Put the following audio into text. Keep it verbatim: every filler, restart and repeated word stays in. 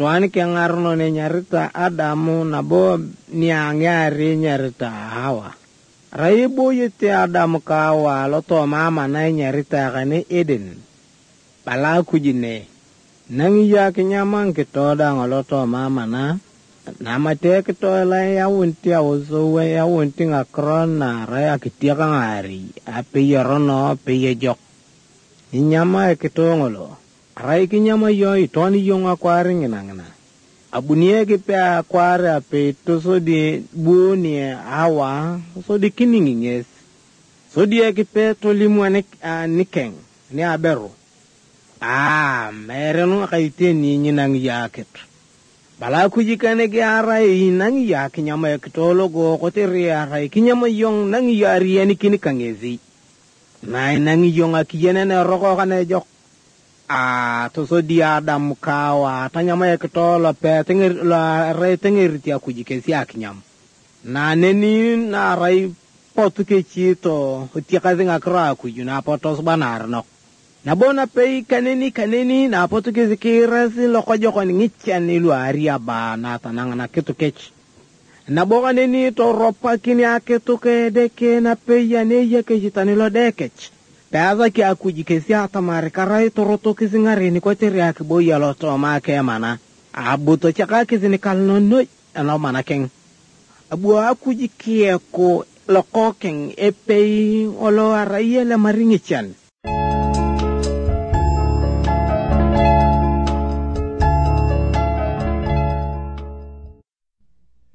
tuan ke ngarno ne nyarita Adamu na bo niangari nyarita Hawa. Raibo yete Adamu kawa loto mama na nyarita kane Eden. Bala kujine. Nang ya kinyamang kitoda ngoloto mama na. Nama te kitola ya wunti ya usuwe ya wunti ngakron na raya kitia kangari. Ape yorono ape yejok. Inyama kitongolo. Rai kinyama yo itoni yung akwari nginangina. Abunie kipe akwari ape to so di buoni Hawa so di kininginyes. So di kipe to limu anik nikeng ni aberu. Ah, mereno kaite ni nyinang yakit. Bala kujikane ge arai nang ya kinyama kitolo go koteri arai kinyama yong nang yari ani kini kangezi. Na nang yong akiyene ne roko kane jok. Ah, to so di Adam kawa tanyama kitolo pe tengir la rai tengir ti akujike si akinyam. Na neni na rai potu ke chito ti kazinga kra kujuna potos banar nok. Nabona pei kaneni kaneni na potu ke zikirasi loko joko ni ngichan ilu aria ba na tanang na kitu kech. Naboka neni to ropa kini aketu ke deke na pei ya neya ke jitanilo dekech. Peaza ki akujikesi hata marikarai to roto kisi ngari ni kwa teri akibo ya loto make mana. Abuto chaka kisi ni kalnono ano mana keng. Abu akujikie ko loko keng epei olo araiya la maringichan.